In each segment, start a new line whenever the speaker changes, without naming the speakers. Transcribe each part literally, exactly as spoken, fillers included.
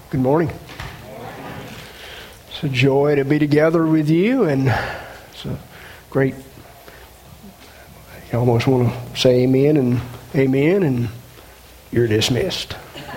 Good morning. It's a joy to be together with you, and it's a great, you almost want to say amen and amen, and you're dismissed.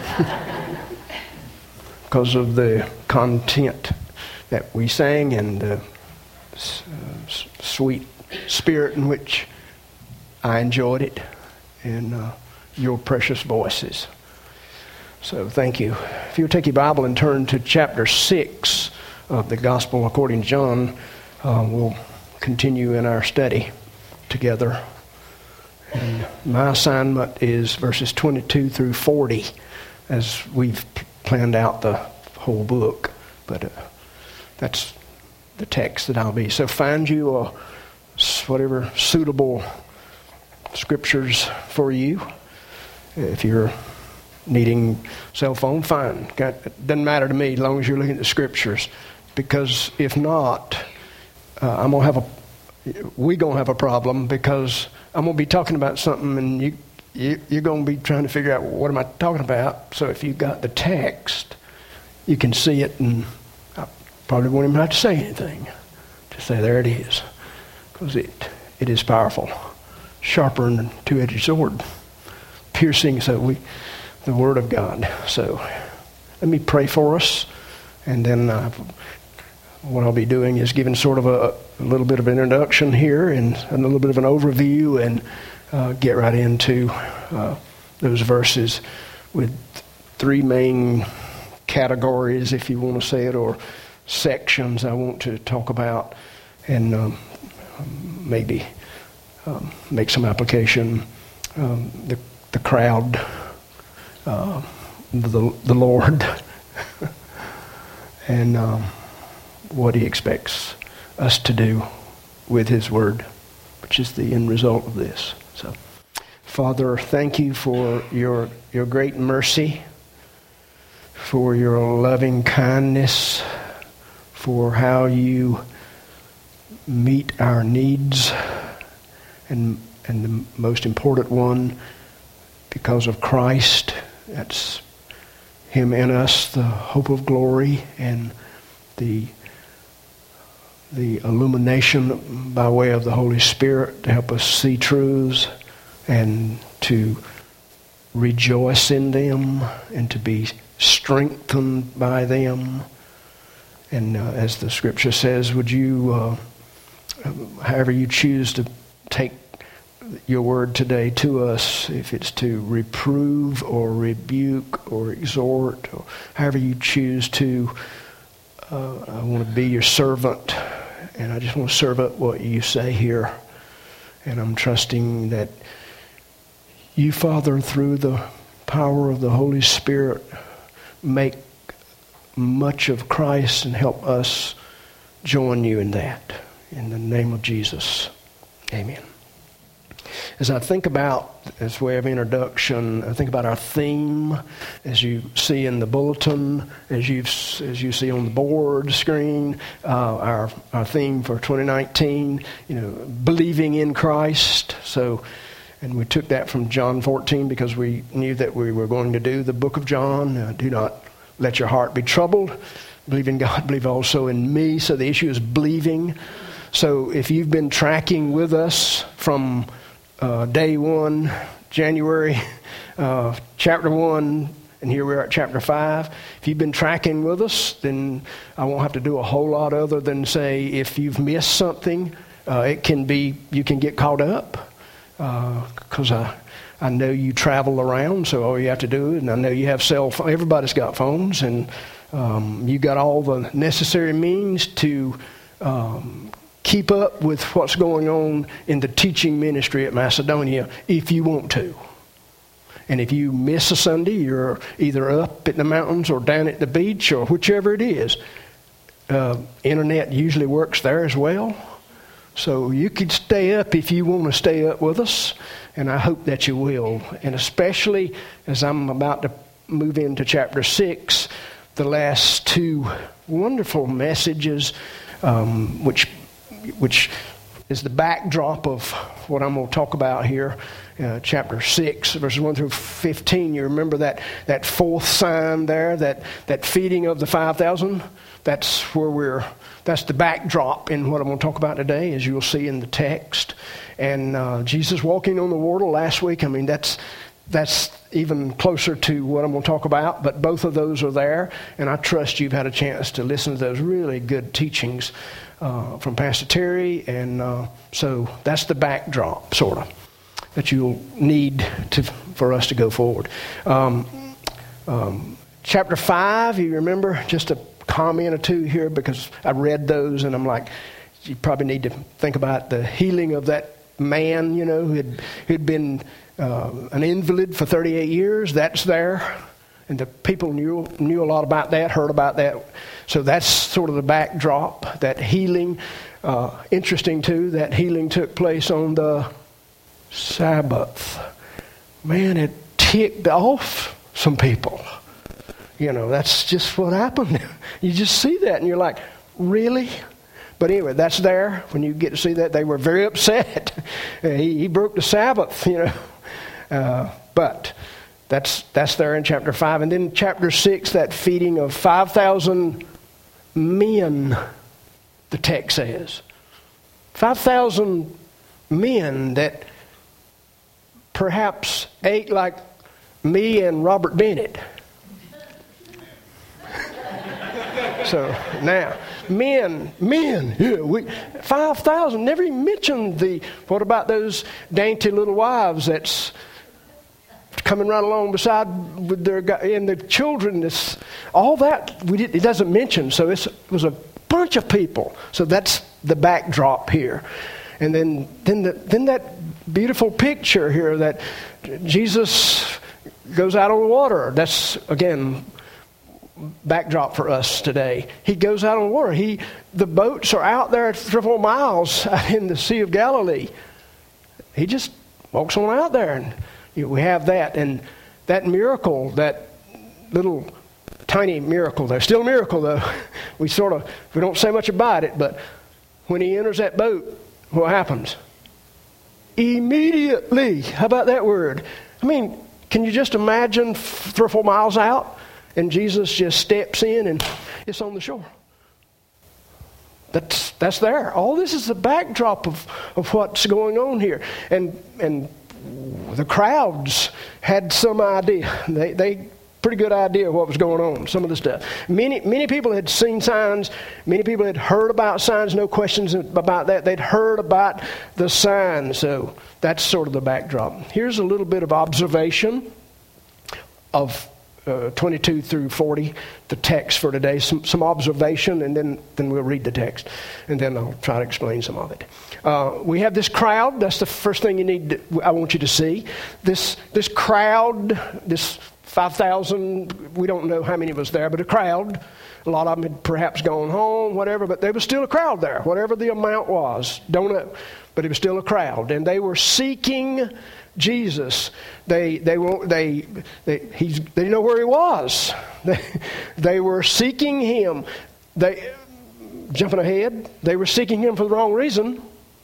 Because of the content that we sang and the uh, sweet spirit in which I enjoyed it, and uh, your precious voices. So thank you. If you'll take your Bible and turn to chapter six of the Gospel according to John, uh, we'll continue in our study together. And my assignment is verses twenty-two through forty, as we've planned out the whole book. But uh, that's the text that I'll be. So find you a, whatever suitable scriptures for you. If you're needing cell phone, fine. It doesn't matter to me as long as you're looking at the scriptures. Because if not, uh, I'm gonna have a we gonna have a problem, because I'm gonna be talking about something and you, you you're gonna be trying to figure out, what am I talking about? So if you've got the text, you can see it, and I probably won't even have to say anything. Just say, there it is, because it it is powerful, sharper than a two-edged sword, piercing. So we. The Word of God. So let me pray for us, and then uh, what I'll be doing is giving sort of a, a little bit of an introduction here and a little bit of an overview, and uh, get right into uh, those verses with three main categories, if you want to say it, or sections I want to talk about, and um, maybe um, make some application. Um, the, the crowd, Uh, the the Lord, and um, what He expects us to do with His Word, which is the end result of this. So, Father, thank you for your your great mercy, for your loving kindness, for how you meet our needs, and and the most important one, because of Christ. That's Him in us, the hope of glory, and the the illumination by way of the Holy Spirit to help us see truths and to rejoice in them and to be strengthened by them. And uh, as the Scripture says, would you, uh, however you choose to take your word today to us, if it's to reprove or rebuke or exhort, or however you choose to, uh, I want to be your servant, and I just want to serve up what you say here. And I'm trusting that you, Father, through the power of the Holy Spirit, make much of Christ and help us join you in that. In the name of Jesus, amen. As I think about, as way of introduction, I think about our theme, as you see in the bulletin, as you as you see on the board screen, uh, our our theme for twenty nineteen, you know, believing in Christ. So, and we took that from John fourteen because we knew that we were going to do the book of John. Uh, do not let your heart be troubled. Believe in God, believe also in me. So the issue is believing. So if you've been tracking with us from Uh, day one, January, uh, chapter one, and here we are at chapter five. If you've been tracking with us, then I won't have to do a whole lot other than say, if you've missed something, uh, it can be, you can get caught up, because uh, I, I know you travel around, so all you have to do, and I know you have cell phones, everybody's got phones, and um, you got all the necessary means to um, keep up with what's going on in the teaching ministry at Macedonia if you want to. And if you miss a Sunday, you're either up at the mountains or down at the beach or whichever it is. Uh, internet usually works there as well. So you could stay up if you want to stay up with us. And I hope that you will. And especially as I'm about to move into chapter six, the last two wonderful messages, um, which which is the backdrop of what I'm going to talk about here. Uh, chapter six, verses one through fifteen. You remember that, that fourth sign there, that, that feeding of the five thousand? That's where we're, that's the backdrop in what I'm going to talk about today, as you'll see in the text. And uh, Jesus walking on the water last week, I mean, that's that's even closer to what I'm going to talk about, but both of those are there, and I trust you've had a chance to listen to those really good teachings uh, from Pastor Terry, and uh, so that's the backdrop, sort of, that you'll need to for us to go forward. Um, um, chapter five, you remember, just a comment or two here, because I read those, and I'm like, you probably need to think about the healing of that man, you know, who had who'd been uh, an invalid for thirty-eight years. That's there, and the people knew knew a lot about that, heard about that. So that's sort of the backdrop. That healing, uh, interesting too. That healing took place on the Sabbath. Man, it ticked off some people. You know, that's just what happened. You just see that, and you're like, really? But anyway, that's there. When you get to see that, they were very upset. he, he broke the Sabbath, you know. Uh, but that's that's there in chapter five. And then chapter six, that feeding of five thousand men, the text says. five thousand men that perhaps ate like me and Robert Bennett. So now, men, men, yeah, we five thousand. Never even mentioned the. What about those dainty little wives that's coming right along beside with their and the children? This all that we did. It doesn't mention. So it's, it was a bunch of people. So that's the backdrop here, and then then the, then that beautiful picture here that Jesus goes out on the water. That's again. Backdrop for us today. He goes out on the water. He, the boats are out there three or four miles in the Sea of Galilee. He just walks on out there, and you know, we have that. And that miracle, that little tiny miracle, there's still a miracle though. We sort of, we don't say much about it, but when he enters that boat, what happens? Immediately. How about that word? I mean, can you just imagine three or four miles out? And Jesus just steps in and it's on the shore. That's that's there. All this is the backdrop of, of what's going on here. And and the crowds had some idea. They they pretty good idea of what was going on, some of the stuff. Many many people had seen signs. Many people had heard about signs. No questions about that. They'd heard about the signs. So that's sort of the backdrop. Here's a little bit of observation of Uh, twenty-two through forty, the text for today, some, some observation, and then, then we'll read the text, and then I'll try to explain some of it. Uh, we have this crowd. That's the first thing you need. To, I want you to see this this crowd. This five thousand. We don't know how many was there, but a crowd. A lot of them had perhaps gone home, whatever, but there was still a crowd there, whatever the amount was. Don't know, but it was still a crowd, and they were seeking Jesus. They they won't they they he's they didn't know where he was. They they were seeking him. They jumping ahead. They were seeking him for the wrong reason,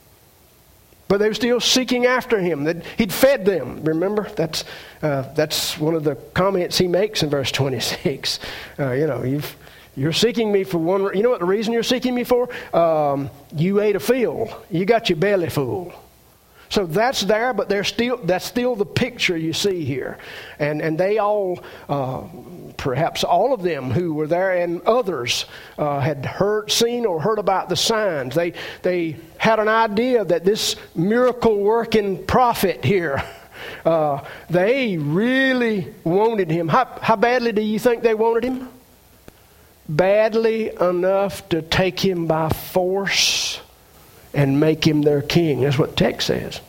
but they were still seeking after him. That he'd fed them. Remember, that's uh, that's one of the comments he makes in verse twenty-six. Uh, you know, you've. You're seeking me for one. You know what the reason you're seeking me for? Um, you ate a fill. You got your belly full. So that's there, but there's still that's still the picture you see here, and and they all, uh, perhaps all of them who were there, and others uh, had heard, seen, or heard about the signs. They they had an idea that this miracle working prophet here, uh, they really wanted him. How how badly do you think they wanted him? Badly enough to take him by force and make him their king. That's what the text says.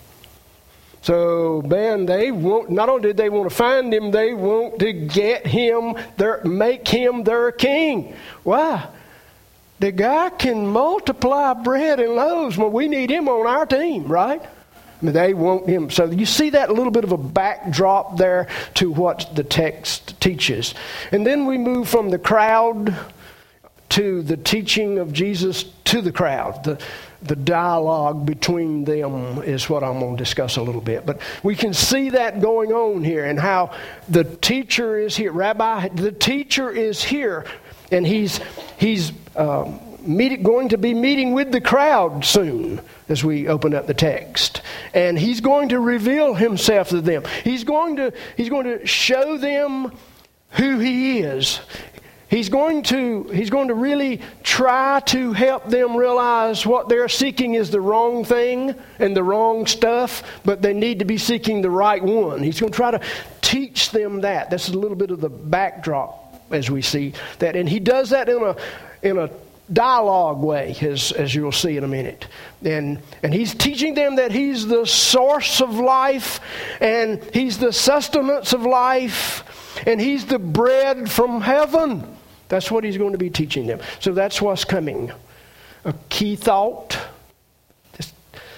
So, man, they want, not only did they want to find him, they want to get him, their, make him their king. Why? The guy can multiply bread and loaves. Well, we need him on our team, right? I mean, they want him. So you see that little bit of a backdrop there to what the text teaches. And then we move from the crowd to the teaching of Jesus to the crowd. The, the dialogue between them is what I'm going to discuss a little bit. But we can see that going on here, and how the teacher is here. Rabbi, the teacher is here, and he's he's um, meet, going to be meeting with the crowd soon as we open up the text. And he's going to reveal himself to them. He's going to he's going to show them who he is. He's going to he's going to really try to help them realize what they're seeking is the wrong thing and the wrong stuff, but they need to be seeking the right one. He's going to try to teach them that. This is a little bit of the backdrop as we see that. And he does that in a in a dialogue way, as as you'll see in a minute. And and he's teaching them that he's the source of life, and he's the sustenance of life, and he's the bread from heaven. That's what he's going to be teaching them. So that's what's coming. A key thought. Just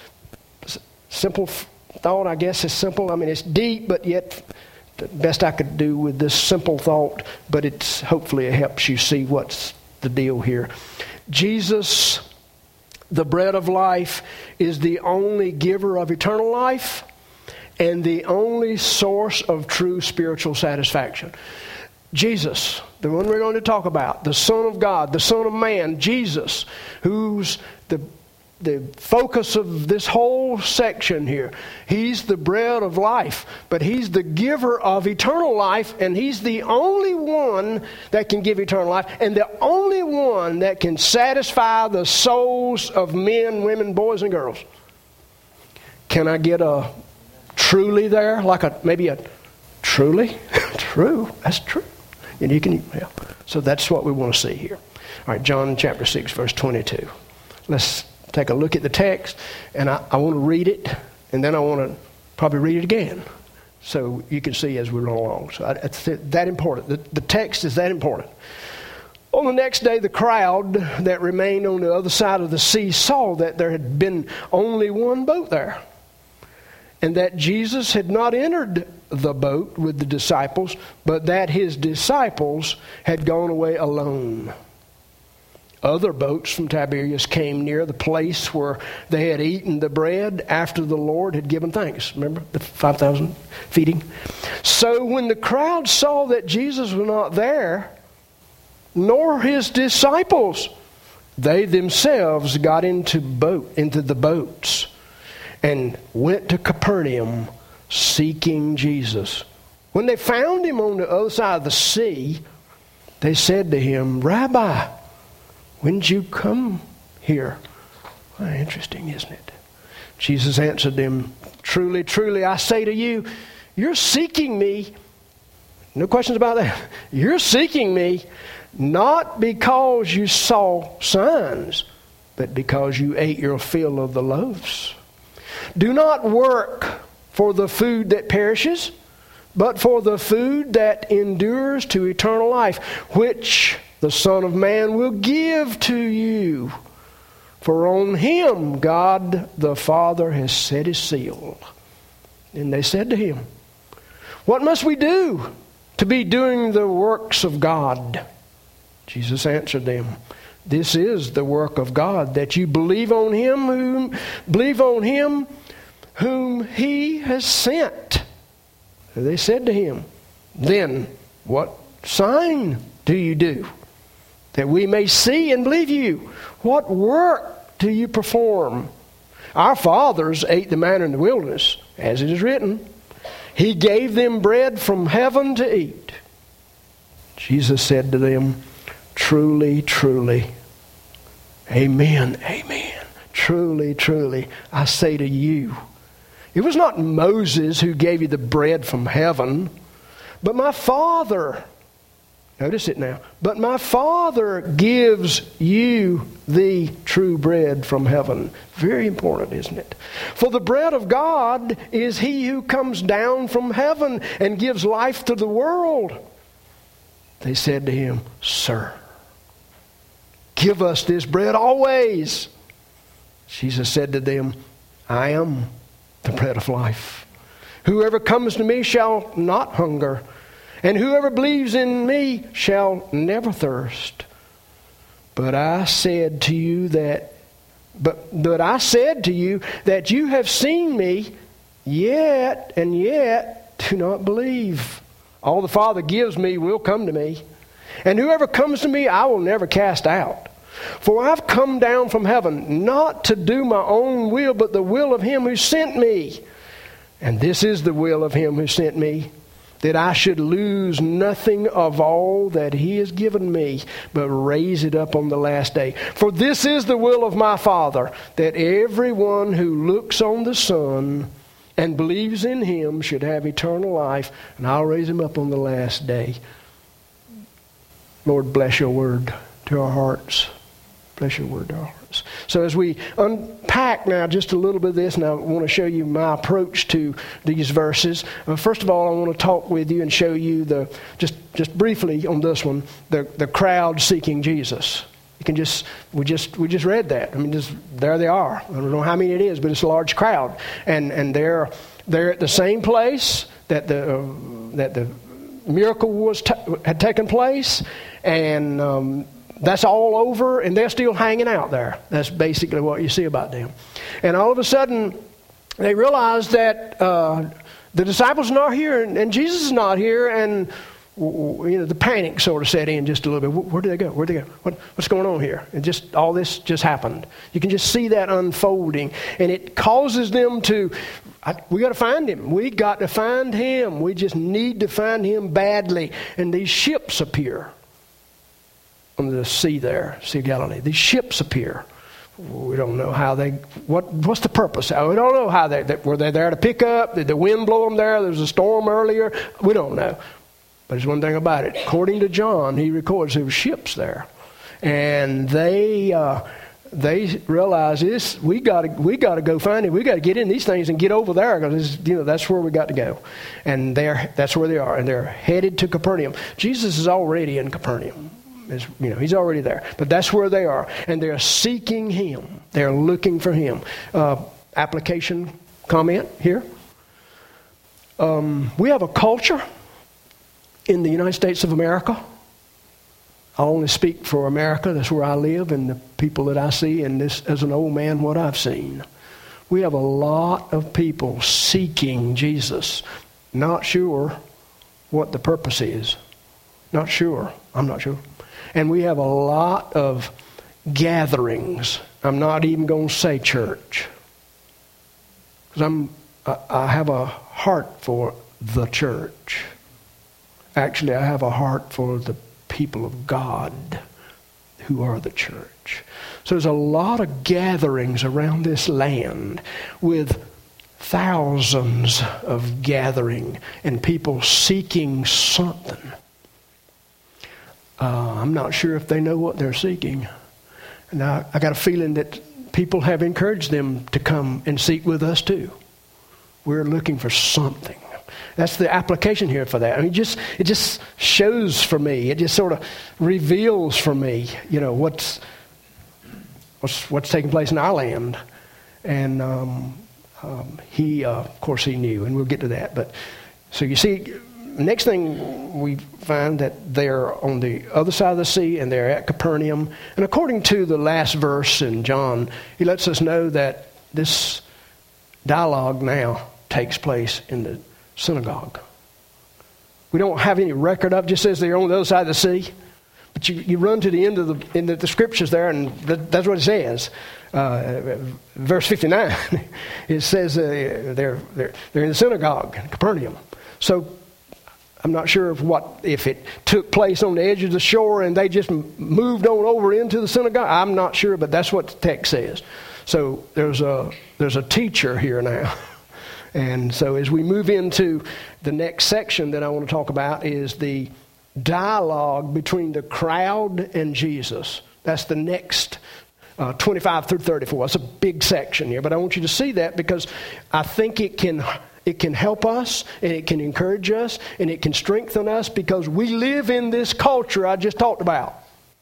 simple thought, I guess, is simple. I mean, it's deep, but yet the best I could do with this simple thought, but it's hopefully it helps you see what's the deal here. Jesus, the bread of life, is the only giver of eternal life and the only source of true spiritual satisfaction. Jesus, the one we're going to talk about, the Son of God, the Son of Man, Jesus, who's the the focus of this whole section here. He's the bread of life, but he's the giver of eternal life, and he's the only one that can give eternal life, and the only one that can satisfy the souls of men, women, boys, and girls. Can I get a truly there? Like a maybe a truly? True. That's true. And you can, yeah. So that's what we want to see here. All right, John chapter six, verse twenty-two. Let's take a look at the text, and I, I want to read it, and then I want to probably read it again so you can see as we run along. So I, it's that important. The, the text is that important. On the next day, the crowd that remained on the other side of the sea saw that there had been only one boat there, and that Jesus had not entered the boat with the disciples, but that his disciples had gone away alone. Other boats from Tiberias came near the place where they had eaten the bread after the Lord had given thanks. Remember the five thousand feeding? So when the crowd saw that Jesus was not there, nor his disciples, they themselves got into boat into the boats and went to Capernaum seeking Jesus. When they found him on the other side of the sea, they said to him, "Rabbi, when did you come here?" Well, interesting, isn't it? Jesus answered them, "Truly, truly, I say to you, you're seeking me." No questions about that. You're seeking me not because you saw signs, but because you ate your fill of the loaves. Do not work for the food that perishes, but for the food that endures to eternal life, which the Son of Man will give to you. For on him God the Father has set his seal. And they said to him, "What must we do to be doing the works of God?" Jesus answered them, "This is the work of God, that you believe on him whom believe on him whom he has sent." And they said to him, "Then what sign do you do, that we may see and believe you? What work do you perform? Our fathers ate the manna in the wilderness, as it is written, he gave them bread from heaven to eat." Jesus said to them, "Truly, truly, amen, amen. Truly, truly, I say to you, it was not Moses who gave you the bread from heaven, but my Father." Notice it now. "But my Father gives you the true bread from heaven." Very important, isn't it? "For the bread of God is he who comes down from heaven and gives life to the world." They said to him, "Sir, give us this bread always." Jesus said to them, "I am the bread of life. Whoever comes to me shall not hunger, and whoever believes in me shall never thirst. But I said to you that, but, but I said to you that you have seen me, yet and yet do not believe. All the Father gives me will come to me, and whoever comes to me I will never cast out. For I've come down from heaven not to do my own will, but the will of him who sent me. And this is the will of him who sent me, that I should lose nothing of all that he has given me, but raise it up on the last day. For this is the will of my Father, that everyone who looks on the Son and believes in him should have eternal life, and I'll raise him up on the last day. Lord, bless your word to our hearts. Bless your word to our hearts. So as we unpack now just a little bit of this, and I want to show you my approach to these verses. Uh, first of all, I want to talk with you and show you the just just briefly on this one the the crowd seeking Jesus. You can just we just we just read that. I mean, just there they are. I don't know how many it is, but it's a large crowd, and and they're they're at the same place that the uh, that the miracle was t- had taken place, and. Um, That's all over, and they're still hanging out there. That's basically what you see about them. And all of a sudden, they realize that uh, the disciples are not here, and, and Jesus is not here, and you know the panic sort of set in just a little bit. Where did they go? Where did they go? What, what's going on here? And just all this just happened. You can just see that unfolding, and it causes them to. I, we got to find him. We got to find him. We just need to find him badly. And these ships appear. On the sea there, Sea of Galilee. These ships appear. We don't know how they, what, what's the purpose? We don't know how they, were they there to pick up? Did the wind blow them there? There was a storm earlier? We don't know. But there's one thing about it. According to John, he records there were ships there. And they, uh, they realize this, we got to, we got to go find him. We got to get in these things and get over there because, you know, that's where we got to go. And they're, that's where they are. And they're headed to Capernaum. Jesus is already in Capernaum. Is, you know, he's already there. But that's where they are. And they're seeking him. They're looking for him. Uh, application comment here. Um, we have a culture in the United States of America. I only speak for America. That's where I live and the people that I see. And this, as an old man, what I've seen. We have a lot of people seeking Jesus. Not sure what the purpose is. Not sure. I'm not sure. And we have a lot of gatherings. I'm not even going to say church. Because I'm, I, I have a heart for the church. Actually, I have a heart for the people of God who are the church. So there's a lot of gatherings around this land with thousands of gathering and people seeking something. Uh, I'm not sure if they know what they're seeking. And I, I got a feeling that people have encouraged them to come and seek with us too. We're looking for something. That's the application here for that. I mean, just it just shows for me. It just sort of reveals for me, you know, what's what's what's taking place in our land. And um, um, he, uh, of course, he knew, and we'll get to that. But so you see. Next thing we find that they're on the other side of the sea and they're at Capernaum. And according to the last verse in John, he lets us know that this dialogue now takes place in the synagogue. We don't have any record of it. It just says they're on the other side of the sea. But you, you run to the end of the, in the, the scriptures there, and that, that's what it says. Uh, verse fifty-nine, it says uh, they're, they're, they're in the synagogue in Capernaum. So I'm not sure if what if it took place on the edge of the shore and they just moved on over into the synagogue. I'm not sure, but that's what the text says. So there's a there's a teacher here now. And so as we move into the next section that I want to talk about is the dialogue between the crowd and Jesus. That's the next uh, twenty-five through thirty-four. That's a big section here, but I want you to see that because I think it can... It can help us, and it can encourage us, and it can strengthen us because we live in this culture I just talked about.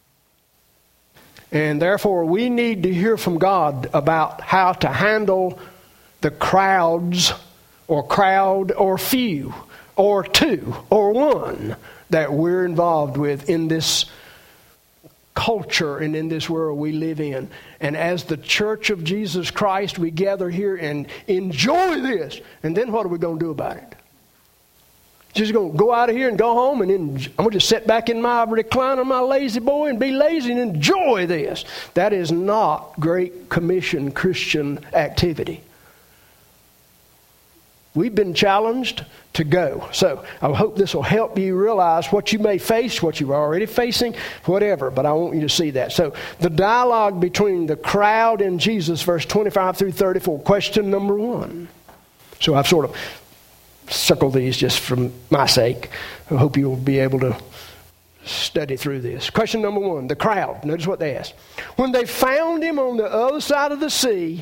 And therefore, we need to hear from God about how to handle the crowds, or crowd, or few, or two, or one that we're involved with in this culture and in this world we live in. And as the church of Jesus Christ, we gather here and enjoy this. And then what are we going to do about it? Just going to go out of here and go home and then I'm going to just sit back in my recliner, my lazy boy, and be lazy and enjoy this. That is not Great Commission Christian activity. We've been challenged to go. So I hope this will help you realize what you may face, what you're already facing, whatever. But I want you to see that. So the dialogue between the crowd and Jesus, verse twenty-five through thirty-four, question number one. So I've sort of circled these just for my sake. I hope you'll be able to study through this. Question number one, the crowd. Notice what they asked. When they found him on the other side of the sea,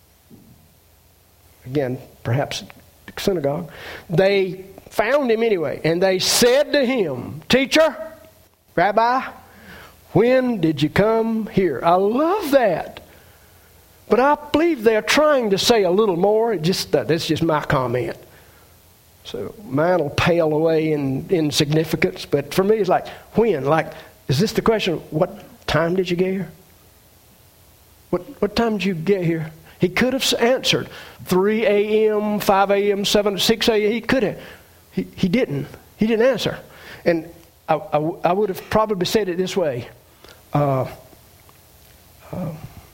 again, perhaps synagogue, they found him anyway, and they said to him, Teacher, Rabbi, when did you come here? I love that. But I believe they're trying to say a little more. It just uh, that's just my comment. So mine will pale away in insignificance. But for me, it's like, when? Like, is this the question? What time did you get here? What what time did you get here? He could have answered three a.m., five a.m., seven, six a.m. He could have. He, he didn't. He didn't answer. And I, I, I would have probably said it this way. Uh, uh,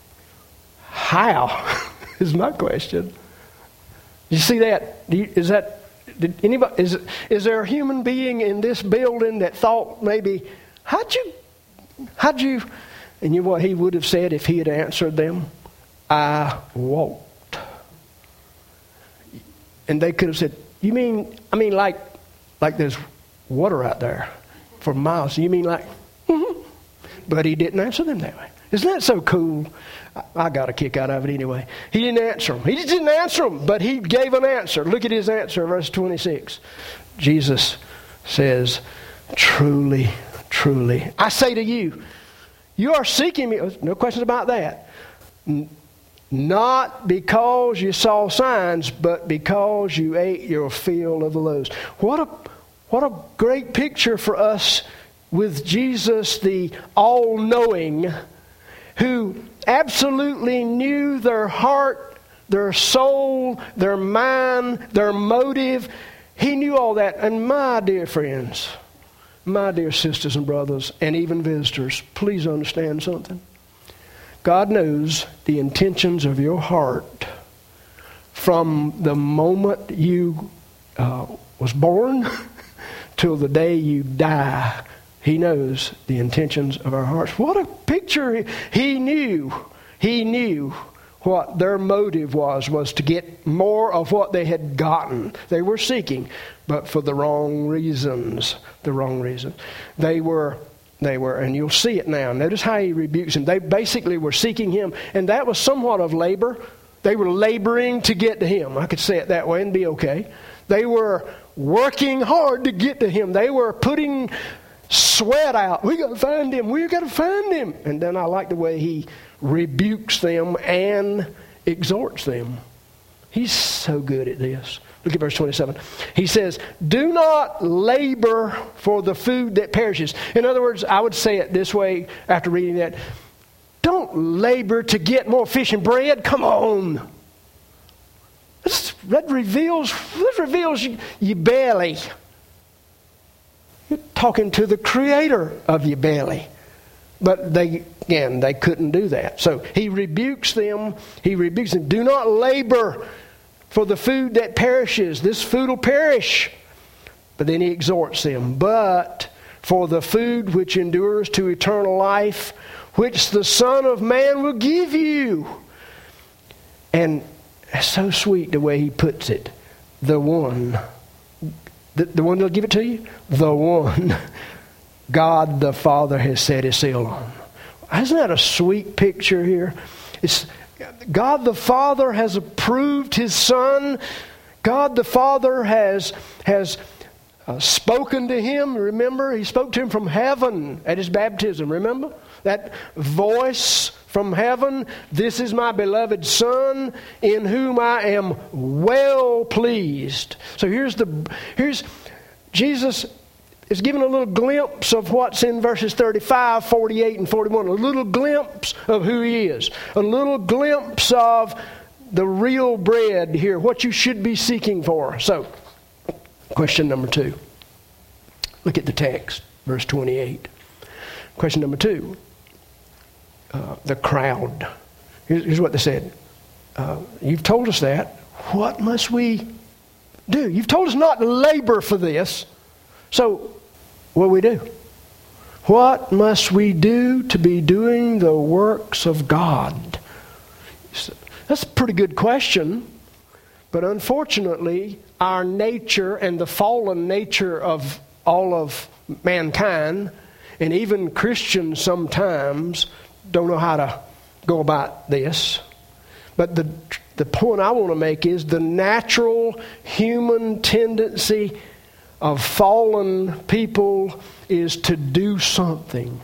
how is my question. You see that? You, is that... Did anybody, is, is there a human being in this building that thought maybe, how'd you, how'd you, and you know what he would have said if he had answered them? I walked. And they could have said, you mean, I mean like, like there's water out there for miles. You mean like, mm-hmm. But he didn't answer them that way. Isn't that so cool? I, I got a kick out of it anyway. He didn't answer them. He just didn't answer them, but he gave an answer. Look at his answer, verse twenty-six. Jesus says, truly, truly, I say to you, you are seeking me. No questions about that. Not because you saw signs, but because you ate your fill of the loaves. What a, what a great picture for us with Jesus, the all-knowing, who absolutely knew their heart, their soul, their mind, their motive. He knew all that. And my dear friends, my dear sisters and brothers, and even visitors, please understand something. God knows the intentions of your heart from the moment you uh, was born till the day you die. He knows the intentions of our hearts. What a picture. He knew. He knew what their motive was, was to get more of what they had gotten. They were seeking, but for the wrong reasons. The wrong reasons. They were, they were, and you'll see it now. Notice how he rebukes them. They basically were seeking him, and that was somewhat of labor. They were laboring to get to him. I could say it that way and be okay. They were working hard to get to him. They were putting sweat out. We got to find him. We got to find him. And then I like the way he rebukes them and exhorts them. He's so good at this. Look at verse twenty-seven. He says, do not labor for the food that perishes. In other words, I would say it this way after reading that. Don't labor to get more fish and bread. Come on. This, that reveals, that reveals your belly. You're talking to the creator of your belly. But they, again, they couldn't do that. So he rebukes them. He rebukes them. Do not labor for the food that perishes. This food will perish. But then he exhorts them. But for the food which endures to eternal life, which the Son of Man will give you. And it's so sweet the way he puts it. The one. The, the one that'll give it to you? The one God the Father has set his seal on. Isn't that a sweet picture here? It's God the Father has approved his Son. God the Father has, has uh, spoken to him. Remember, he spoke to him from heaven at his baptism. Remember? That voice from heaven, this is my beloved Son in whom I am well pleased. So here's the here's Jesus is given a little glimpse of what's in verses thirty-five, forty-eight, and forty-one. A little glimpse of who he is. A little glimpse of the real bread here, what you should be seeking for. So, question number two. Look at the text, verse twenty-eight. Question number two. Uh, the crowd. Here's, here's what they said. Uh, you've told us that. What must we do? You've told us not to labor for this. So, what do we do? What must we do to be doing the works of God? That's a pretty good question. But unfortunately, our nature and the fallen nature of all of mankind, and even Christians sometimes, don't know how to go about this. But the the point I want to make is the natural human tendency of fallen people is to do something.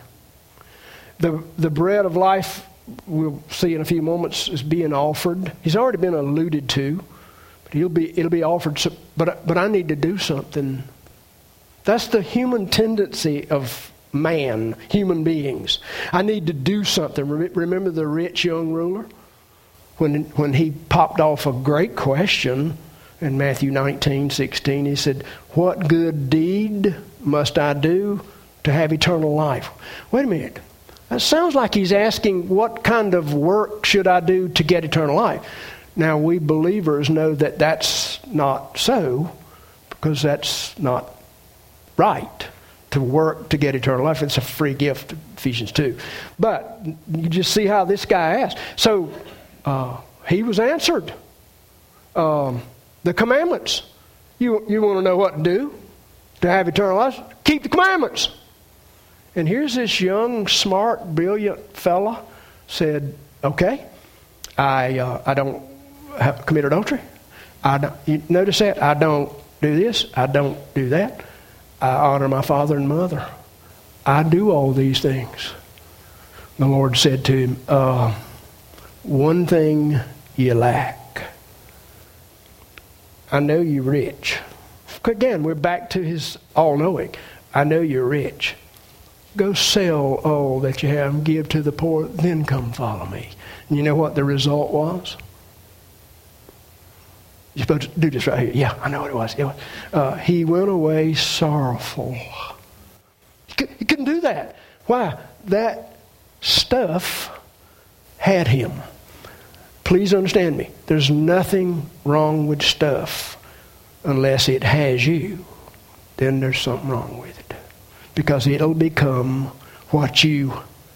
The the bread of life, we'll see in a few moments, is being offered. He's already been alluded to, but he'll be it'll be offered. So, but but I need to do something. That's the human tendency of man, human beings. I need to do something. Remember the rich young ruler? When when he popped off a great question in Matthew nineteen sixteen, he said, "What good deed must I do to have eternal life?" Wait a minute. That sounds like he's asking, what kind of work should I do to get eternal life? Now, we believers know that that's not so, because that's not right. To work to get eternal life. It's a free gift, Ephesians two. But you just see how this guy asked. So uh, he was answered. Um, the commandments. You, you want to know what to do to have eternal life? Keep the commandments. And here's this young, smart, brilliant fella said, okay, I uh, I don't have, commit adultery. I don't, you notice that? I don't do this. I don't do that. I honor my father and mother. I do all these things. The Lord said to him, uh, one thing you lack. I know you're rich. Again, we're back to his all-knowing. I know you're rich. Go sell all that you have and give to the poor, then come follow me. And you know what the result was? You're supposed to do this right here. Yeah, I know what it was. It was uh, he went away sorrowful. He, could, he couldn't do that. Why? That stuff had him. Please understand me. There's nothing wrong with stuff unless it has you. Then there's something wrong with it. Because it'll become what you,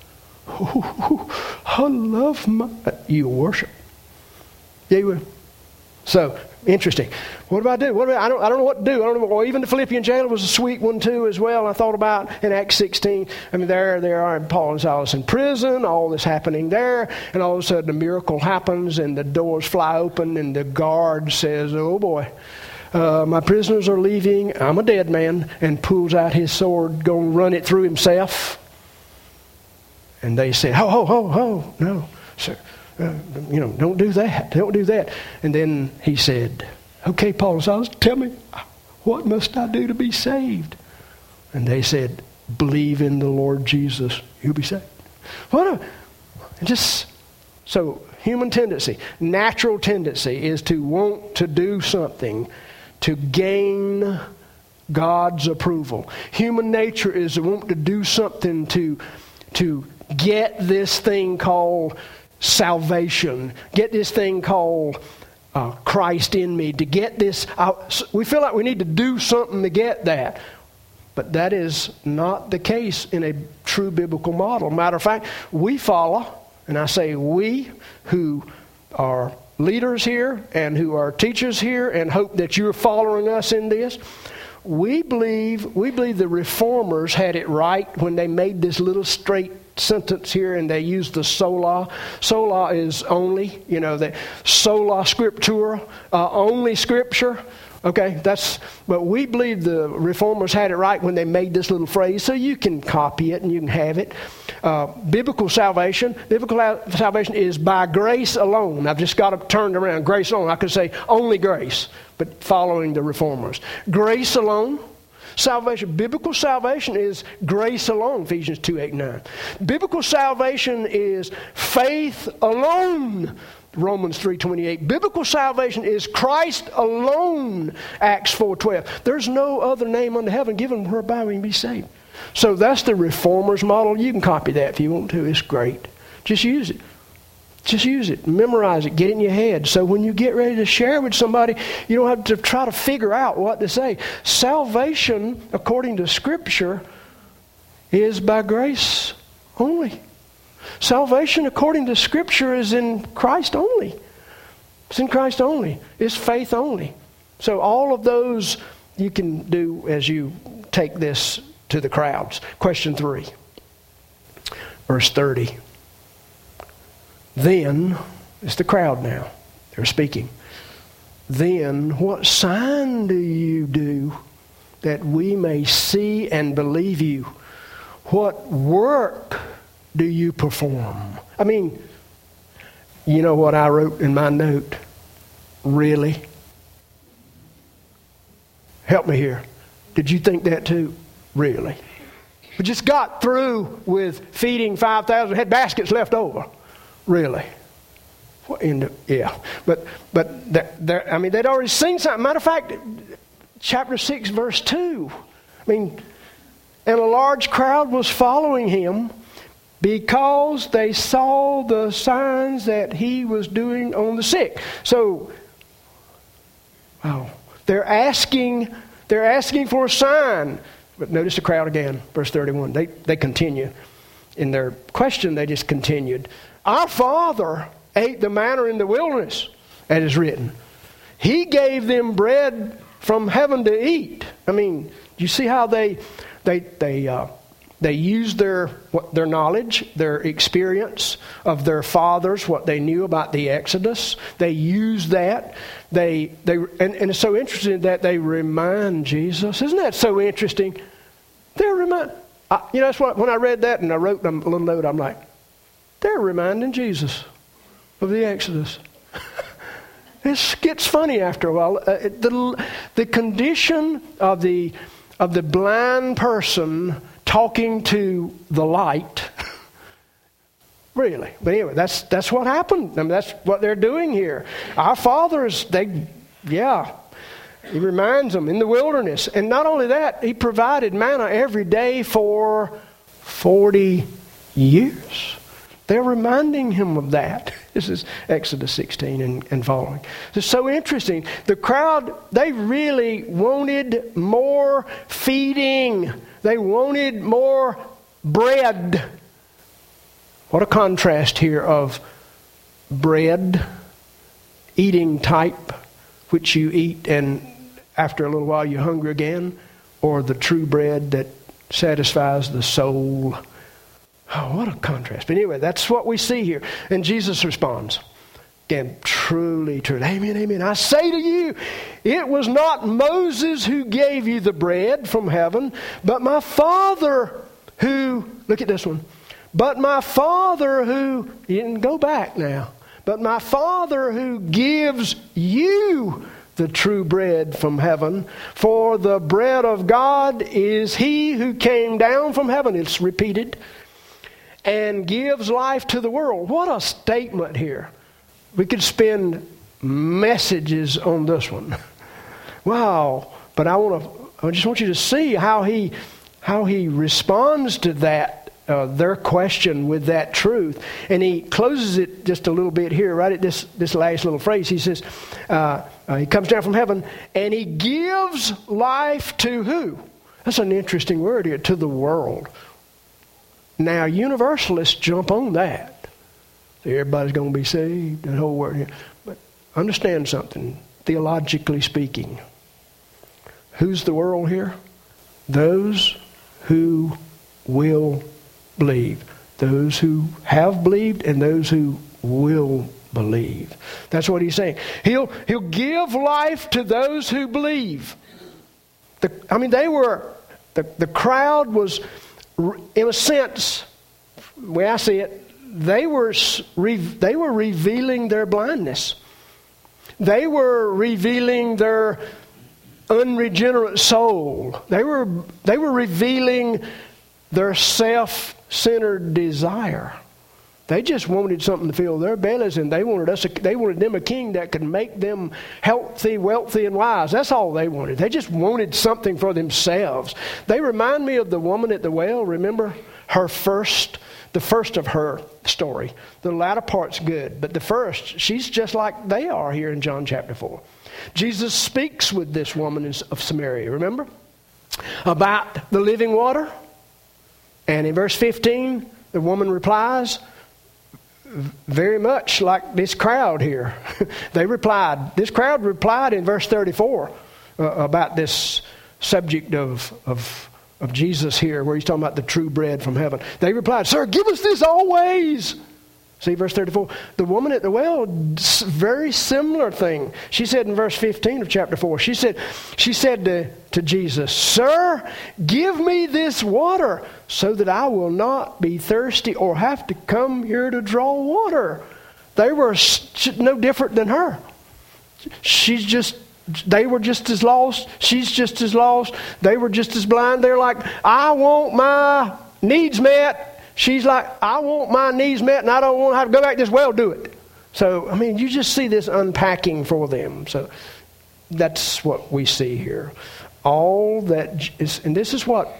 oh, I love my, you worship. Yeah, you will. So, interesting. What do I do? What do I, I don't. I don't know what to do. I don't know. Well, even the Philippian jailer was a sweet one too, as well. I thought about in Acts sixteen. I mean, there, there are Paul and Silas in prison. All this happening there, and all of a sudden, a miracle happens, and the doors fly open, and the guard says, "Oh boy, uh, my prisoners are leaving. I'm a dead man," and pulls out his sword, going to run it through himself. And they said, "Ho, ho, ho, ho, no, sir." Uh, you know, don't do that. Don't do that. And then he said, okay, Paul and Silas, tell me, what must I do to be saved? And they said, believe in the Lord Jesus. You'll be saved. What a, just, so human tendency, natural tendency is to want to do something to gain God's approval. Human nature is to want to do something to, to get this thing called salvation, get this thing called uh, Christ in me, to get this out. We feel like we need to do something to get that. But that is not the case in a true biblical model. Matter of fact, we follow, and I say we, who are leaders here and who are teachers here and hope that you're following us in this. We believe, we believe the reformers had it right when they made this little straight sentence here, and they used the sola. Sola is only, you know, the sola scriptura, uh, only scripture. Okay, that's, but we believe the reformers had it right when they made this little phrase, so you can copy it and you can have it. Uh, biblical salvation, biblical salvation is by grace alone. I've just got to turn it around. Grace alone. I could say only grace, but following the reformers. Grace alone, Salvation, biblical salvation is grace alone, Ephesians two, eight, nine. Biblical salvation is faith alone, Romans three, twenty-eight. Biblical salvation is Christ alone, Acts four, twelve. There's no other name under heaven given whereby we can be saved. So that's the Reformers model. You can copy that if you want to. It's great. Just use it. Just use it. Memorize it. Get it in your head. So when you get ready to share with somebody, you don't have to try to figure out what to say. Salvation, according to Scripture, is by grace only. Salvation, according to Scripture, is in Christ only. It's in Christ only. It's faith only. So all of those you can do as you take this to the crowds. Question three. Verse thirty. Then, it's the crowd now. They're speaking. Then what sign do you do that we may see and believe you? What work do you perform? I mean, you know what I wrote in my note? Really? Help me here. Did you think that too? Really? We just got through with feeding five thousand, had baskets left over. Really? What in the, yeah. But, but they're, they're, I mean, they'd already seen something. Matter of fact, chapter six, verse two. I mean, and a large crowd was following him because they saw the signs that he was doing on the sick. So, wow. They're asking, they're asking for a sign. But notice the crowd again, verse thirty-one. They, they continue. In their question, they just continued. Our father ate the manna in the wilderness, as is written. He gave them bread from heaven to eat. I mean, you see how they they they uh, they use their what, their knowledge, their experience of their fathers, what they knew about the Exodus. They use that. They they and, and it's so interesting that they remind Jesus. Isn't that so interesting? They remind. I, you know, that's what when I read that and I wrote them a little note. I'm like, they're reminding Jesus of the Exodus. This gets funny after a while. Uh, the the condition of the of the blind person talking to the light. Really, but anyway, that's that's what happened. I mean, that's what they're doing here. Our fathers, they, yeah, he reminds them in the wilderness, and not only that, he provided manna every day for forty years. They're reminding him of that. This is Exodus sixteen and, and following. It's so interesting. The crowd, they really wanted more feeding. They wanted more bread. What a contrast here of bread, eating type, which you eat and after a little while you're hungry again, or the true bread that satisfies the soul. Oh, what a contrast. But anyway, that's what we see here. And Jesus responds. Again, truly, truly. Amen, amen. I say to you, it was not Moses who gave you the bread from heaven, but my Father who, look at this one, but my Father who, you can go back now, but my Father who gives you the true bread from heaven, for the bread of God is he who came down from heaven. It's repeated. And gives life to the world. What a statement here. We could spend messages on this one. Wow. But I want to I just want you to see how he how he responds to that uh, their question with that truth. And he closes it just a little bit here, right at this this last little phrase. He says, uh, uh, he comes down from heaven and he gives life to who? That's an interesting word here, to the world. Now, universalists jump on that. Everybody's going to be saved, the whole world. But understand something, theologically speaking. Who's the world here? Those who will believe. Those who have believed and those who will believe. That's what he's saying. He'll, he'll give life to those who believe. The, I mean, they were, the, the crowd was... in a sense, the way I see it, they were they were revealing their blindness. They were revealing their unregenerate soul. They were, they were revealing their self-centered desire. They just wanted something to fill their bellies, and they wanted us. They wanted them a king that could make them healthy, wealthy, and wise. That's all they wanted. They just wanted something for themselves. They remind me of the woman at the well. Remember her first, the first of her story. The latter part's good, but the first, she's just like they are here in John chapter four. Jesus speaks with this woman of Samaria. Remember about the living water, and in verse fifteen, the woman replies, very much like this crowd here. They replied. This crowd replied in verse thirty-four uh, about this subject of, of, of Jesus here, where he's talking about the true bread from heaven. They replied, "Sir, give us this always." See, verse thirty-four. The woman at the well, very similar thing. She said in verse fifteen of chapter four, she said, she said to, to Jesus, "Sir, give me this water so that I will not be thirsty or have to come here to draw water." They were no different than her. She's just, they were just as lost. She's just as lost. They were just as blind. They're like, "I want my needs met." She's like, "I want my needs met and I don't want to have to go back to this well, do it." So, I mean, you just see this unpacking for them. So that's what we see here. All that is, and this is what,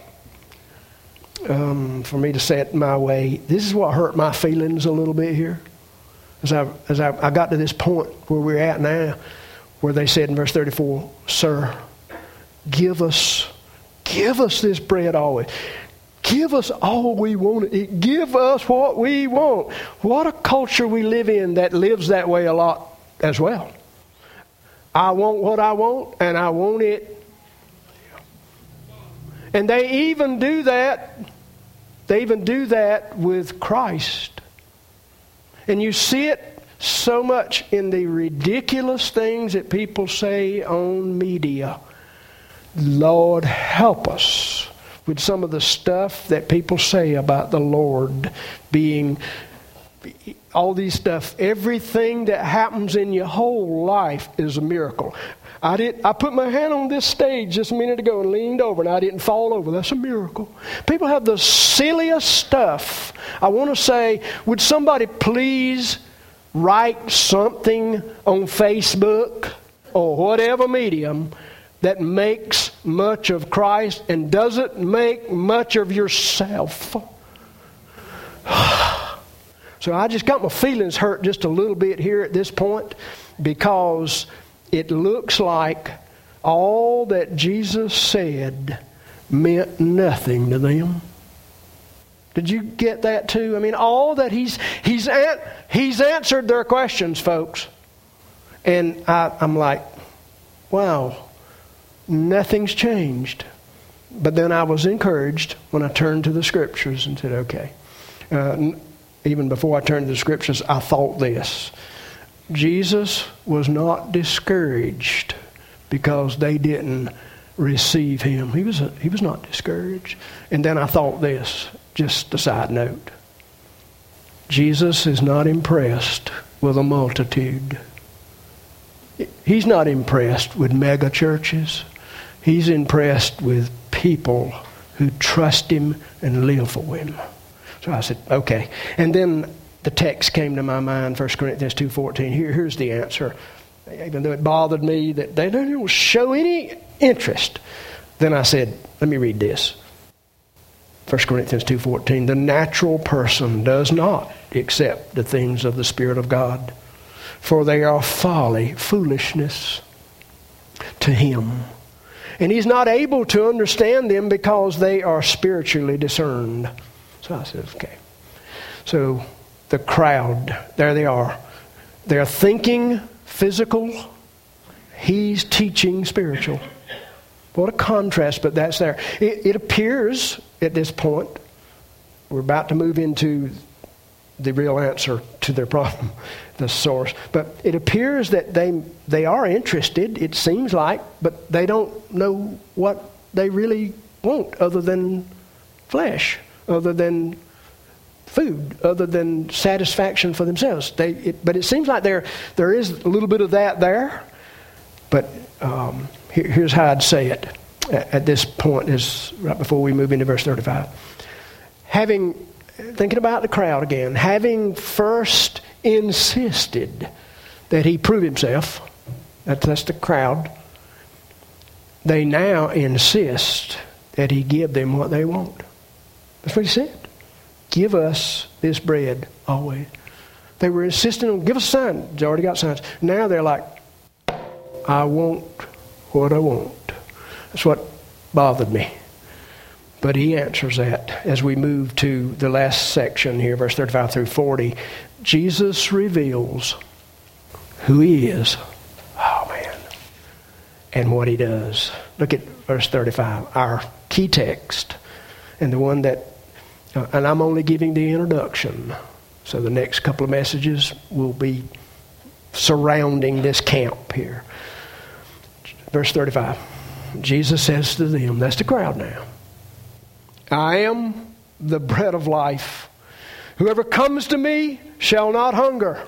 um, for me to say it my way, this is what hurt my feelings a little bit here. As I, as I, I got to this point where we're at now, where they said in verse thirty-four, "Sir, give us, give us this bread always. Give us all we want to eat. Give us what we want." What a culture we live in that lives that way a lot as well. I want what I want, and I want it. And they even do that. They even do that with Christ. And you see it so much in the ridiculous things that people say on media. Lord, help us with some of the stuff that people say about the Lord being all these stuff. Everything that happens in your whole life is a miracle. I did. I put my hand on this stage just a minute ago and leaned over, and I didn't fall over. That's a miracle. People have the silliest stuff. I want to say, would somebody please write something on Facebook or whatever medium that makes much of Christ and doesn't make much of yourself? So I just got my feelings hurt just a little bit here at this point, because it looks like all that Jesus said meant nothing to them. Did you get that too? I mean, all that he's he's an, he's answered their questions, folks. And I, I'm like, wow. Nothing's changed. But then I was encouraged when I turned to the Scriptures and said, okay. Uh, even before I turned to the Scriptures, I thought this. Jesus was not discouraged because they didn't receive him. He was, a, he was not discouraged. And then I thought this, just a side note. Jesus is not impressed with a multitude. He's not impressed with mega churches. He's impressed with people who trust him and live for him. So I said, okay. And then the text came to my mind, First Corinthians two fourteen. Here, here's the answer. Even though it bothered me that they don't show any interest. Then I said, let me read this. First Corinthians two fourteen. The natural person does not accept the things of the Spirit of God, for they are folly, foolishness to him. And he's not able to understand them because they are spiritually discerned. So I said, okay. So the crowd, there they are. They're thinking physical. He's teaching spiritual. What a contrast, but that's there. It, it appears at this point, we're about to move into the real answer to their problem, the source. But it appears that they they are interested, it seems like, but they don't know what they really want other than flesh, other than food, other than satisfaction for themselves. They, it, but it seems like there there is a little bit of that there. But um, Here, here's how I'd say it at, at this point, is right before we move into verse thirty-five. Having, thinking about the crowd again, having first insisted that he prove himself, that's, that's the crowd, they now insist that he give them what they want. That's what he said. Give us this bread always. They were insisting on, give us a sign. They already got signs. Now they're like, I want what I want. That's what bothered me. But he answers that as we move to the last section here, verse thirty-five through forty. Jesus reveals who he is. Oh, man. And what he does. Look at verse thirty-five, our key text. And the one that, uh, and I'm only giving the introduction. So the next couple of messages will be surrounding this camp here. Verse thirty-five. Jesus says to them, that's the crowd now, I am the bread of life. Whoever comes to me shall not hunger.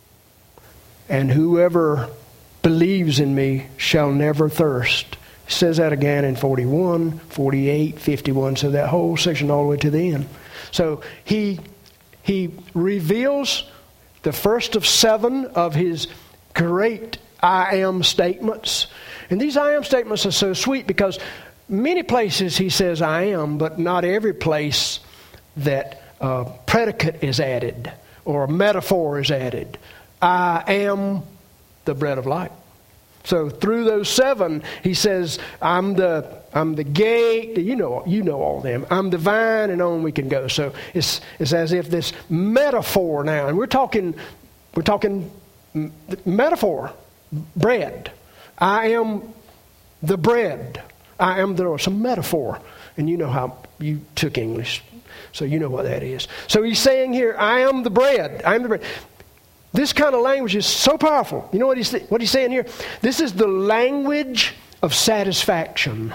And whoever believes in me shall never thirst. He says that again in forty-one, forty-eight, fifty-one. So that whole section all the way to the end. So he, he reveals the first of seven of his great I am statements. And these I am statements are so sweet because many places he says I am, but not every place that uh, predicate is added or a metaphor is added. I am the bread of life. So through those seven, he says, I'm the I'm the gate. You know, you know all of them. I'm the vine, and on we can go. So it's it's as if this metaphor now, and we're talking we're talking metaphor, bread. I am the bread. I am the some metaphor, and you know how you took English, so you know what that is. So he's saying here, I am the bread. I am the bread. This kind of language is so powerful. You know what he's what he's saying here? This is the language of satisfaction.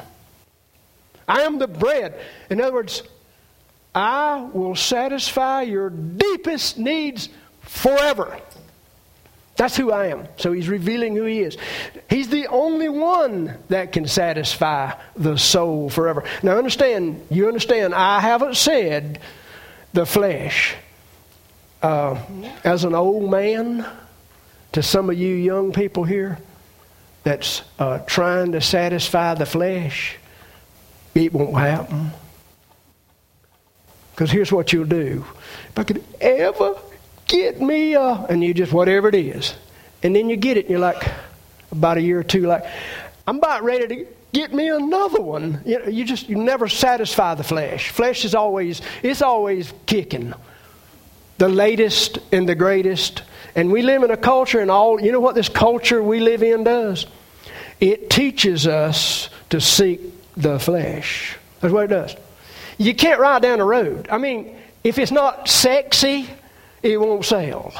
I am the bread. In other words, I will satisfy your deepest needs forever. That's who I am. So he's revealing who he is. He's the only one that can satisfy the soul forever. Now understand, you understand, I haven't said the flesh. Uh, as an old man, to some of you young people here that's uh, trying to satisfy the flesh, it won't happen. Because here's what you'll do. If I could ever get me a, and you just, whatever it is. And then you get it and you're like, about a year or two, like, I'm about ready to get me another one. You know, you just, you never satisfy the flesh. Flesh is always, it's always kicking. The latest and the greatest. And we live in a culture, and all, you know what this culture we live in does? It teaches us to seek the flesh. That's what it does. You can't ride down the road. I mean, if it's not sexy, it won't sell.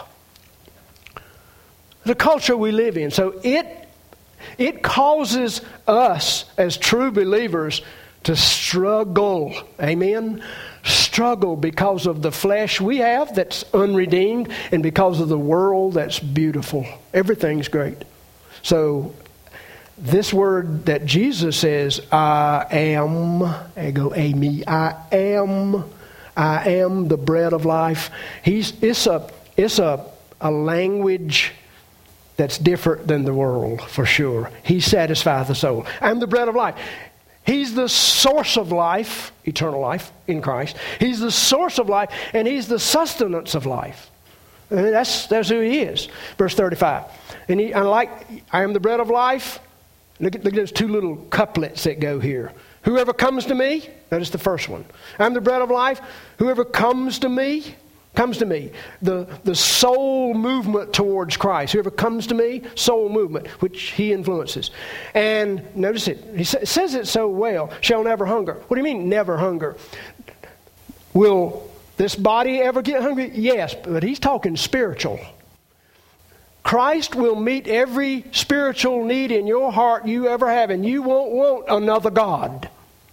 The culture we live in. So it it causes us as true believers to struggle. Amen? Struggle because of the flesh we have that's unredeemed and because of the world that's beautiful. Everything's great. So this word that Jesus says, I am, I go, a me, I am, I am the bread of life. He's it's a it's a a language that's different than the world for sure. He satisfies the soul. I'm the bread of life. He's the source of life, eternal life in Christ. He's the source of life, and He's the sustenance of life. And that's that's who He is. Verse thirty-five. And he, I like, I am the bread of life. Look at, look at those two little couplets that go here. Whoever comes to me, that is the first one. I'm the bread of life. Whoever comes to me, comes to me. The, the soul movement towards Christ. Whoever comes to me, soul movement, which He influences. And notice it. He sa- says it so well. Shall never hunger. What do you mean never hunger? Will this body ever get hungry? Yes, but He's talking spiritual. Christ will meet every spiritual need in your heart you ever have, and you won't want another God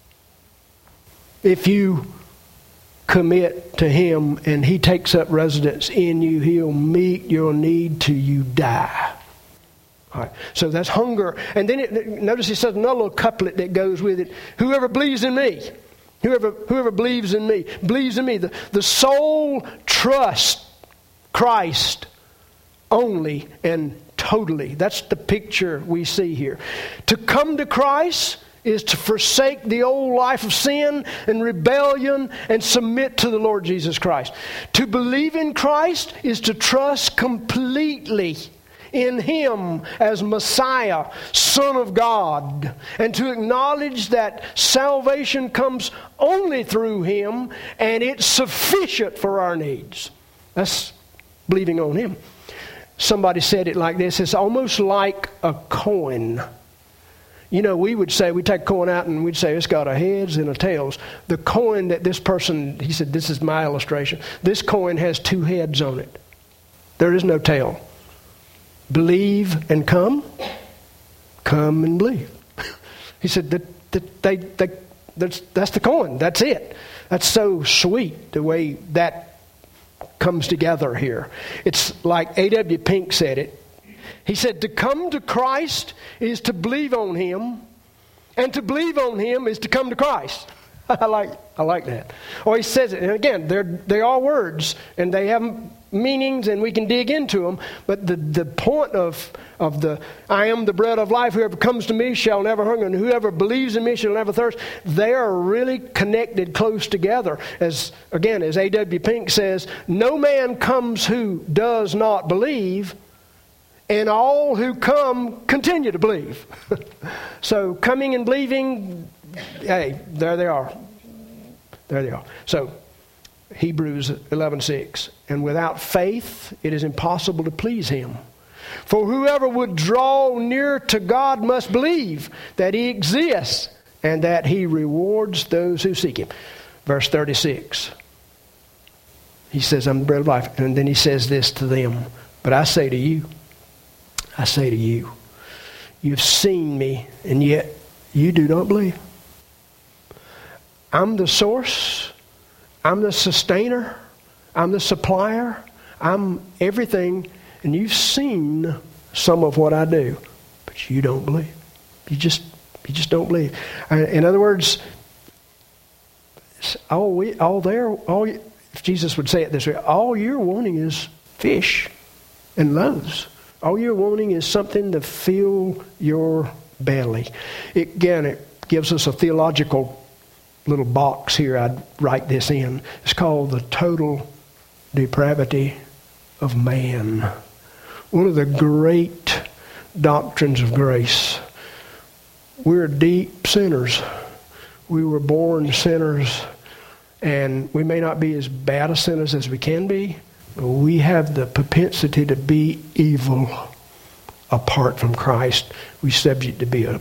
if you commit to Him and He takes up residence in you. He'll meet your need till you die. All right. So that's hunger. And then it, notice it says another little couplet that goes with it. Whoever believes in me, whoever whoever believes in me, believes in me. The, the soul trusts Christ only and totally. That's the picture we see here. To come to Christ is to forsake the old life of sin and rebellion and submit to the Lord Jesus Christ. To believe in Christ is to trust completely in Him as Messiah, Son of God, and to acknowledge that salvation comes only through Him and it's sufficient for our needs. That's believing on Him. Somebody said it like this: it's almost like a coin. You know, we would say, we'd take a coin out and we'd say it's got a heads and a tails. The coin that this person, he said, this is my illustration, this coin has two heads on it. There is no tail. Believe and come, come and believe. He said that, that they, they that's, that's the coin. That's it. That's so sweet the way that comes together here. It's like A W Pink said it. He said to come to Christ is to believe on Him, and to believe on Him is to come to Christ. I like I like that. Or he says it, and again, they're they are words, and they have meanings, and we can dig into them. But the, the point of of the I am the bread of life. Whoever comes to me shall never hunger, and whoever believes in me shall never thirst. They are really connected close together. As again, as A W Pink says, no man comes who does not believe, and all who come continue to believe. So coming and believing, hey, there they are. There they are. So Hebrews eleven six. And without faith it is impossible to please Him. For whoever would draw near to God must believe that He exists and that He rewards those who seek Him. Verse thirty-six. He says, I'm the bread of life. And then He says this to them. But I say to you, I say to you, you've seen me, and yet you do not believe. I'm the source. I'm the sustainer. I'm the supplier. I'm everything. And you've seen some of what I do, but you don't believe. You just, you just don't believe. In other words, all we, all there, all if Jesus would say it this way, all you're wanting is fish and loaves. All you're wanting is something to fill your belly. It, again, it gives us a theological little box here. I'd write this in. It's called the total depravity of man. One of the great doctrines of grace. We're deep sinners. We were born sinners, and we may not be as bad a sinners as we can be. We have the propensity to be evil apart from Christ. We're subject to be a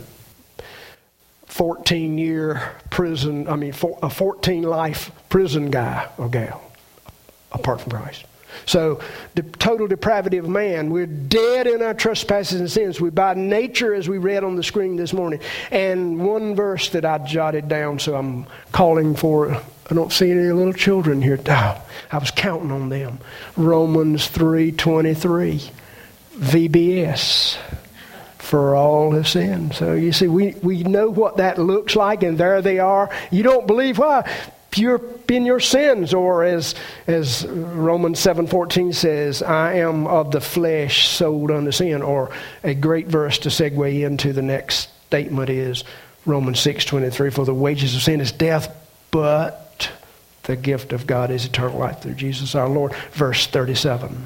fourteen-year prison, I mean, a fourteen-life prison guy or gal apart from Christ. So the total depravity of man, we're dead in our trespasses and sins. We by nature, as we read on the screen this morning. And one verse that I jotted down, so I'm calling for, I don't see any little children here. Oh, I was counting on them. Romans three twenty-three, V B S, for all have sinned. So you see, we, we know what that looks like, and there they are. You don't believe why? You're in your sins, or as as Romans seven fourteen says, I am of the flesh sold unto sin. Or a great verse to segue into the next statement is Romans six twenty-three, for the wages of sin is death, but the gift of God is eternal life through Jesus our Lord. Verse thirty-seven.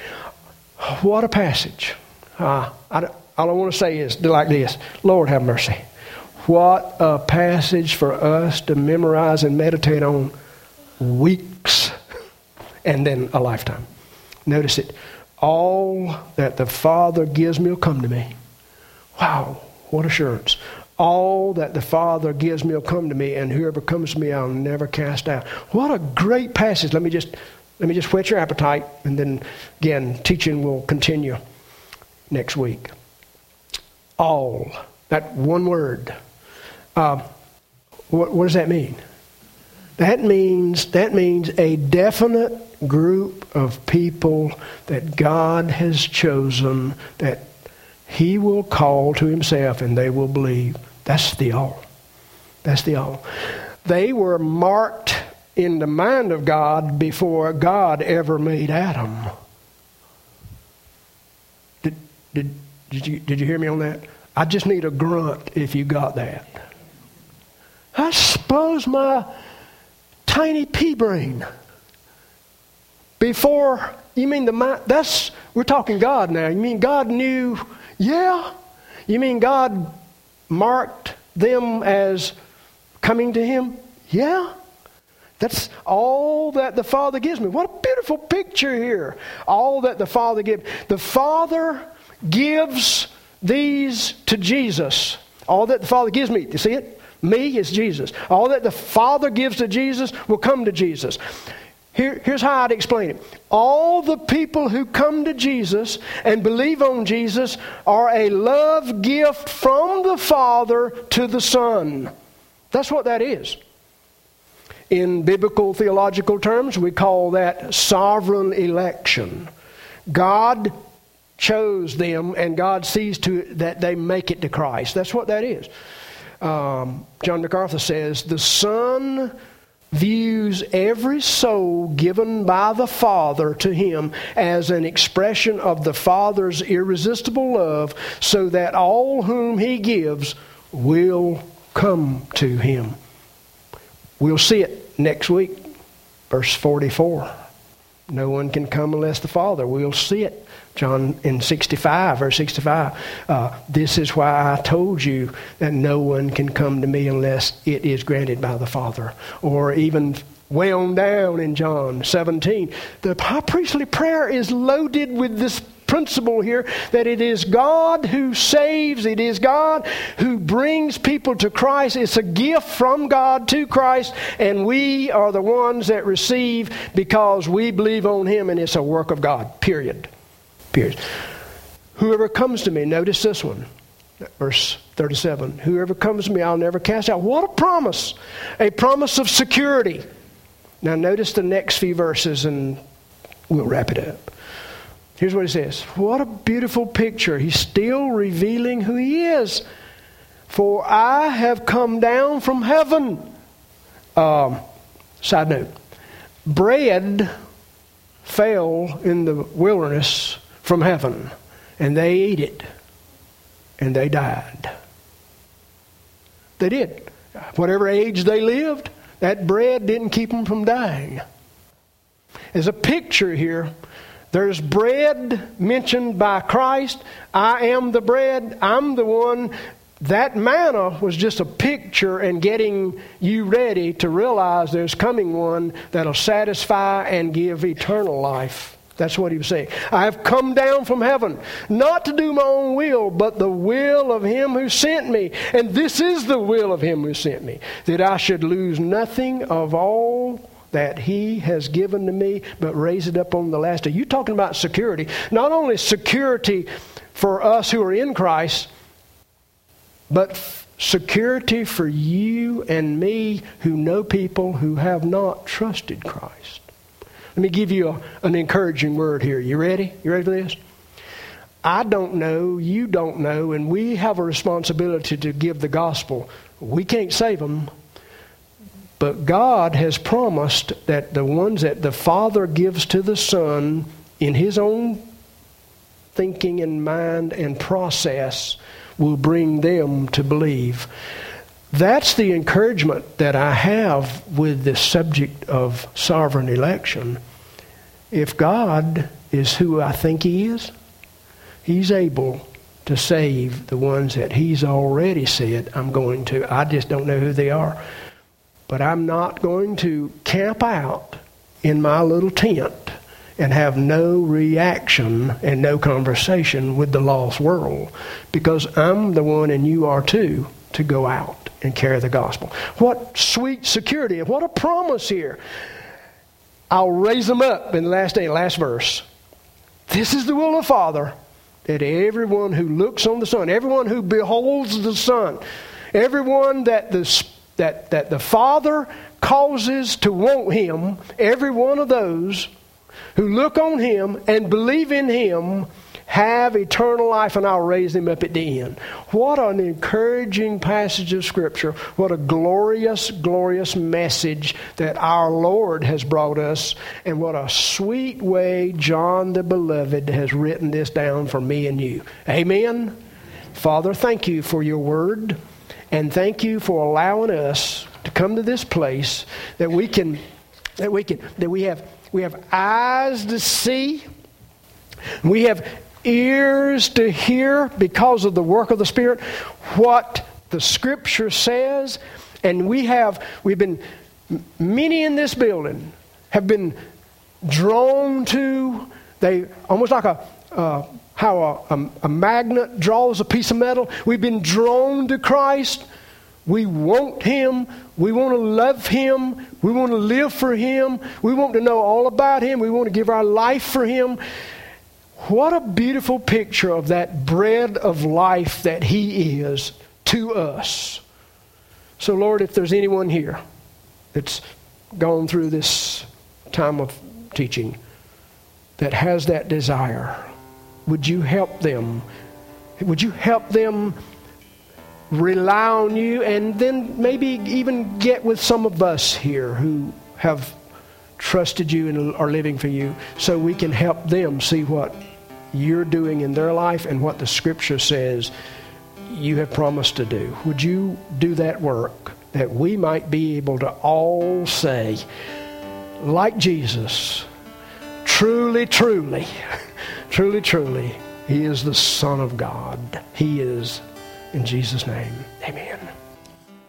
What a passage. Uh, I, all I want to say is like this: Lord have mercy. What a passage for us to memorize and meditate on weeks and then a lifetime. Notice it. All that the Father gives me will come to me. Wow, what assurance. All that the Father gives me will come to me, and whoever comes to me I'll never cast out. What a great passage. Let me just let me just whet your appetite, and then again, teaching will continue next week. All. That one word. Uh, what, what does that mean? That means that means a definite group of people that God has chosen that He will call to himself and they will believe. That's the all. That's the all. They were marked in the mind of God before God ever made Adam. Did, did, did, you, did you hear me on that? I just need a grunt if you got that. I suppose my tiny pea brain. Before, you mean the mind, that's, we're talking God now. You mean God knew, yeah? You mean God marked them as coming to him? Yeah. That's all that the Father gives me. What a beautiful picture here. All that the Father gives. The Father gives these to Jesus. All that the Father gives me. You see it? Me is Jesus. All that the Father gives to Jesus will come to Jesus. Here, here's how I'd explain it. All the people who come to Jesus and believe on Jesus are a love gift from the Father to the Son. That's what that is. In biblical theological terms, we call that sovereign election. God chose them and God sees to it that they make it to Christ. That's what that is. Um, John MacArthur says, the Son views every soul given by the Father to him as an expression of the Father's irresistible love, so that all whom he gives will come to him. We'll see it next week, verse forty-four. No one can come unless the Father. We'll see it. John in sixty-five, verse sixty-five. Uh, this is why I told you that no one can come to me unless it is granted by the Father. Or even way on down in John seventeen. The high priestly prayer is loaded with this principle here, that it is God who saves, it is God who brings people to Christ. It's a gift from God to Christ, and we are the ones that receive because we believe on him, and it's a work of God, period. Period. Whoever comes to me, notice this one, verse thirty-seven, whoever comes to me I'll never cast out. What a promise! A promise of security. Now notice the next few verses and we'll wrap it up. Here's what he says. What a beautiful picture. He's still revealing who he is. For I have come down from heaven. Um, side note. Bread fell in the wilderness from heaven. And they ate it. And they died. They did. Whatever age they lived, that bread didn't keep them from dying. There's a picture here. There's bread mentioned by Christ. I am the bread. I'm the one. That manna was just a picture and getting you ready to realize there's coming one that'll satisfy and give eternal life. That's what he was saying. I have come down from heaven, not to do my own will, but the will of him who sent me. And this is the will of him who sent me, that I should lose nothing of all that he has given to me, but raise it up on the last day. You're talking about security. Not only security for us who are in Christ, but security for you and me who know people who have not trusted Christ. Let me give you a, an encouraging word here. You ready? You ready for this? I don't know, you don't know, and we have a responsibility to give the gospel. We can't save them. But God has promised that the ones that the Father gives to the Son in his own thinking and mind and process will bring them to believe. That's the encouragement that I have with the subject of sovereign election. If God is who I think he is, he's able to save the ones that he's already said I'm going to. I just don't know who they are. But I'm not going to camp out in my little tent and have no reaction and no conversation with the lost world, because I'm the one, and you are too, to go out and carry the gospel. What sweet security and what a promise here. I'll raise them up in the last day, last verse. This is the will of the Father, that everyone who looks on the Son, everyone who beholds the Son, everyone that the That, that the Father causes to want him, every one of those who look on him and believe in him have eternal life, and I'll raise him up at the end. What an encouraging passage of Scripture. What a glorious, glorious message that our Lord has brought us. And what a sweet way John the Beloved has written this down for me and you. Amen? Father, thank you for your word. And thank you for allowing us to come to this place that we can, that we can, that we have, we have eyes to see. We have ears to hear because of the work of the Spirit, what the Scripture says. And we have, we've been, many in this building have been drawn to, they, almost like a, uh, how a, a, a magnet draws a piece of metal. We've been drawn to Christ. We want Him. We want to love Him. We want to live for Him. We want to know all about Him. We want to give our life for Him. What a beautiful picture of that bread of life that He is to us. So, Lord, if there's anyone here that's gone through this time of teaching that has that desire, would you help them? Would you help them rely on you, and then maybe even get with some of us here who have trusted you and are living for you, so we can help them see what you're doing in their life and what the Scripture says you have promised to do. Would you do that work, that we might be able to all say, like Jesus, truly, truly, truly, truly, He is the Son of God. He is. In Jesus' name, amen.